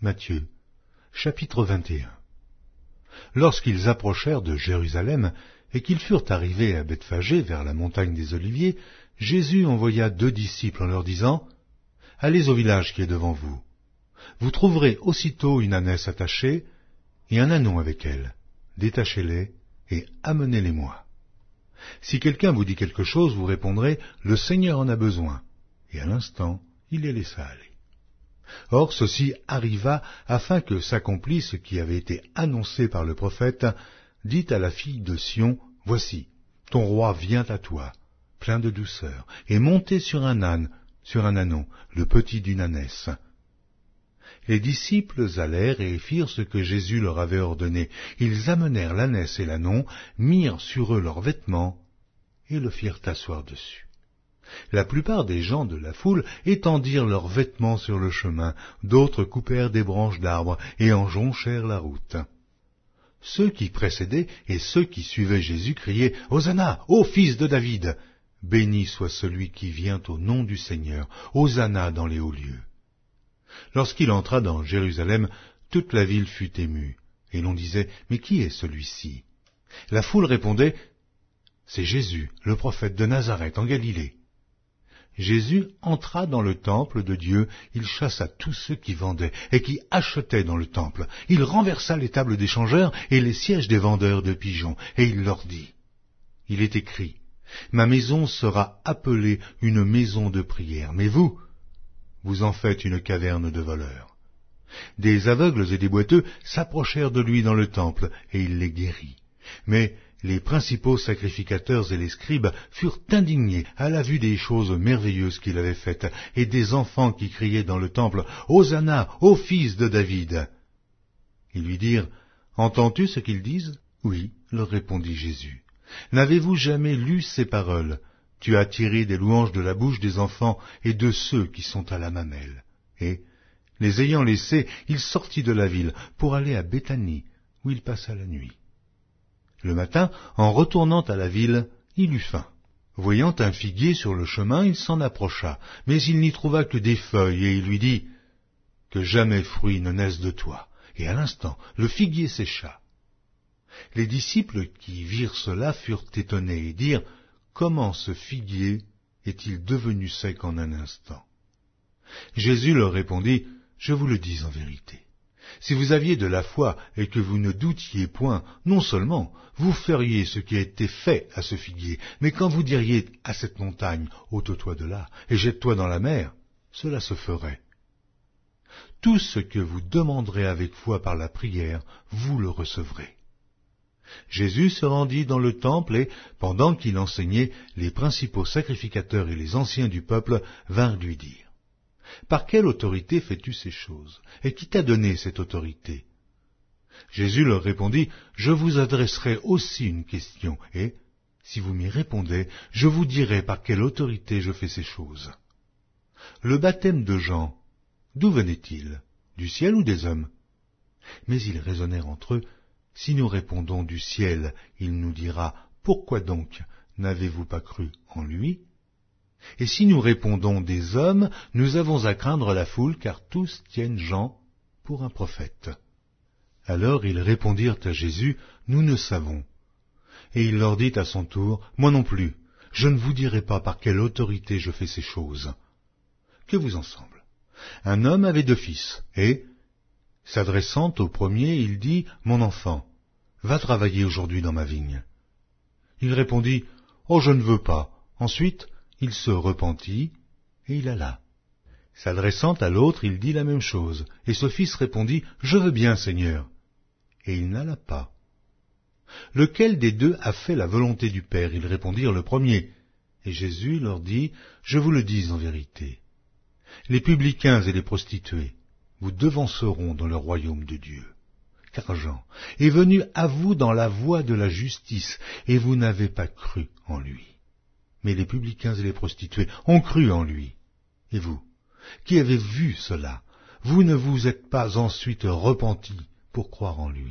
Matthieu, chapitre 21. Lorsqu'ils approchèrent de Jérusalem et qu'ils furent arrivés à Bethphagée vers la montagne des Oliviers, Jésus envoya 2 disciples en leur disant « Allez au village qui est devant vous. Vous trouverez aussitôt une ânesse attachée et un ânon avec elle. Détachez-les et amenez-les-moi. Si quelqu'un vous dit quelque chose, vous répondrez « Le Seigneur en a besoin ». Et à l'instant, il les laissa aller. Or ceci arriva afin que s'accomplisse ce qui avait été annoncé par le prophète. Dit à la fille de Sion, « Voici, ton roi vient à toi, plein de douceur, et monté sur un âne, sur un ânon, le petit d'une ânesse. » Les disciples allèrent et firent ce que Jésus leur avait ordonné. Ils amenèrent l'ânesse et l'ânon, mirent sur eux leurs vêtements et le firent asseoir dessus. La plupart des gens de la foule étendirent leurs vêtements sur le chemin, d'autres coupèrent des branches d'arbres et en jonchèrent la route. Ceux qui précédaient et ceux qui suivaient Jésus criaient « Hosanna, ô fils de David ! Béni soit celui qui vient au nom du Seigneur, Hosanna dans les hauts lieux. » Lorsqu'il entra dans Jérusalem, toute la ville fut émue, et l'on disait « Mais qui est celui-ci » La foule répondait « C'est Jésus, le prophète de Nazareth en Galilée. » Jésus entra dans le temple de Dieu, il chassa tous ceux qui vendaient et qui achetaient dans le temple. Il renversa les tables des changeurs et les sièges des vendeurs de pigeons, et il leur dit « Il est écrit, ma maison sera appelée une maison de prière, mais vous, vous en faites une caverne de voleurs. » Des aveugles et des boiteux s'approchèrent de lui dans le temple, et il les guérit. Mais les principaux sacrificateurs et les scribes furent indignés à la vue des choses merveilleuses qu'il avait faites, et des enfants qui criaient dans le temple « Hosanna, ô fils de David !» Ils lui dirent « Entends-tu ce qu'ils disent ?» « Oui, leur répondit Jésus. N'avez-vous jamais lu ces paroles ? Tu as tiré des louanges de la bouche des enfants et de ceux qui sont à la mamelle. » Et, les ayant laissés, il sortit de la ville pour aller à Béthanie, où il passa la nuit. Le matin, en retournant à la ville, il eut faim. Voyant un figuier sur le chemin, il s'en approcha, mais il n'y trouva que des feuilles, et il lui dit « Que jamais fruit ne naisse de toi. » Et à l'instant, le figuier sécha. Les disciples qui virent cela furent étonnés et dirent « Comment ce figuier est-il devenu sec en un instant ?» Jésus leur répondit « Je vous le dis en vérité. Si vous aviez de la foi et que vous ne doutiez point, non seulement vous feriez ce qui a été fait à ce figuier, mais quand vous diriez à cette montagne, ôte-toi de là et jette-toi dans la mer, cela se ferait. Tout ce que vous demanderez avec foi par la prière, vous le recevrez. » Jésus se rendit dans le temple et, pendant qu'il enseignait, les principaux sacrificateurs et les anciens du peuple vinrent lui dire « Par quelle autorité fais-tu ces choses? Et qui t'a donné cette autorité ?» Jésus leur répondit « Je vous adresserai aussi une question, et, si vous m'y répondez, je vous dirai par quelle autorité je fais ces choses. Le baptême de Jean, d'où venait-il? Du ciel ou des hommes ?» Mais ils raisonnèrent entre eux. « Si nous répondons du ciel, il nous dira, pourquoi donc n'avez-vous pas cru en lui ? Et si nous répondons des hommes, nous avons à craindre la foule, car tous tiennent Jean pour un prophète. » Alors ils répondirent à Jésus, « Nous ne savons. » Et il leur dit à son tour, « Moi non plus, je ne vous dirai pas par quelle autorité je fais ces choses. » Que vous en semble? Un homme avait 2 fils, et, s'adressant au premier, il dit, « Mon enfant, va travailler aujourd'hui dans ma vigne. » Il répondit, « Oh, je ne veux pas. » Ensuite, il se repentit, et il alla. S'adressant à l'autre, il dit la même chose, et ce fils répondit, « Je veux bien, Seigneur. » Et il n'alla pas. Lequel des 2 a fait la volonté du Père? Ils répondirent, « Le premier. » Et Jésus leur dit, « Je vous le dis en vérité. Les publicains et les prostituées vous devanceront dans le royaume de Dieu. Car Jean est venu à vous dans la voie de la justice, et vous n'avez pas cru en lui. Mais les publicains et les prostituées ont cru en lui. Et vous, qui avez vu cela, vous ne vous êtes pas ensuite repentis pour croire en lui. »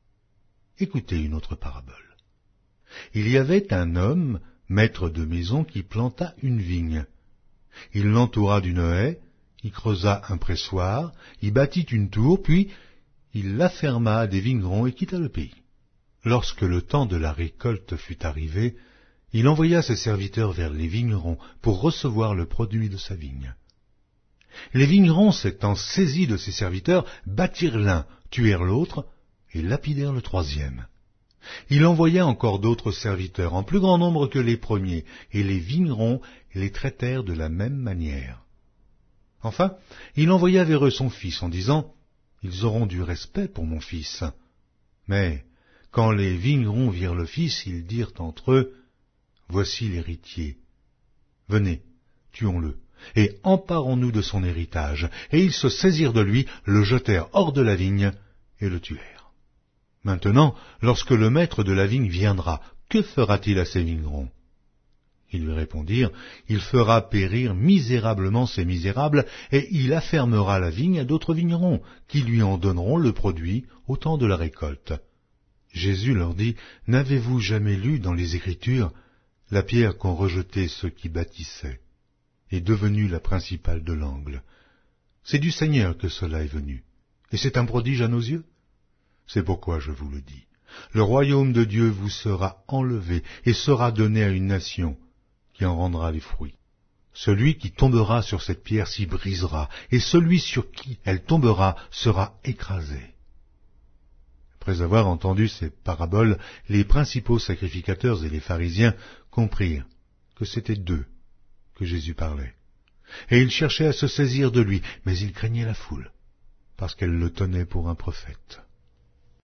Écoutez une autre parabole. Il y avait un homme, maître de maison, qui planta une vigne. Il l'entoura d'une haie, Il creusa un pressoir, y bâtit une tour, puis il l'afferma à des vignerons et quitta le pays. Lorsque le temps de la récolte fut arrivé, il envoya ses serviteurs vers les vignerons pour recevoir le produit de sa vigne. Les vignerons, s'étant saisis de ses serviteurs, battirent l'un, tuèrent l'autre et lapidèrent le troisième. Il envoya encore d'autres serviteurs, en plus grand nombre que les premiers, et les vignerons les traitèrent de la même manière. Enfin, il envoya vers eux son fils en disant « Ils auront du respect pour mon fils. » Mais quand les vignerons virent le fils, ils dirent entre eux « Voici l'héritier. Venez, tuons-le, et emparons-nous de son héritage. » Et ils se saisirent de lui, le jetèrent hors de la vigne et le tuèrent. Maintenant, lorsque le maître de la vigne viendra, que fera-t-il à ces vignerons ? Ils lui répondirent, il fera périr misérablement ces misérables, et il affermera la vigne à d'autres vignerons, qui lui en donneront le produit au temps de la récolte. Jésus leur dit, n'avez-vous jamais lu dans les Écritures, la pierre qu'ont rejetée ceux qui bâtissaient est devenue la principale de l'angle. C'est du Seigneur que cela est venu, et c'est un prodige à nos yeux. C'est pourquoi je vous le dis, le royaume de Dieu vous sera enlevé et sera donné à une nation qui en rendra les fruits. Celui qui tombera sur cette pierre s'y brisera, et celui sur qui elle tombera sera écrasé. Après avoir entendu ces paraboles, les principaux sacrificateurs et les pharisiens comprirent que c'était d'eux que Jésus parlait. Et ils cherchaient à se saisir de lui, mais ils craignaient la foule, parce qu'elle le tenait pour un prophète.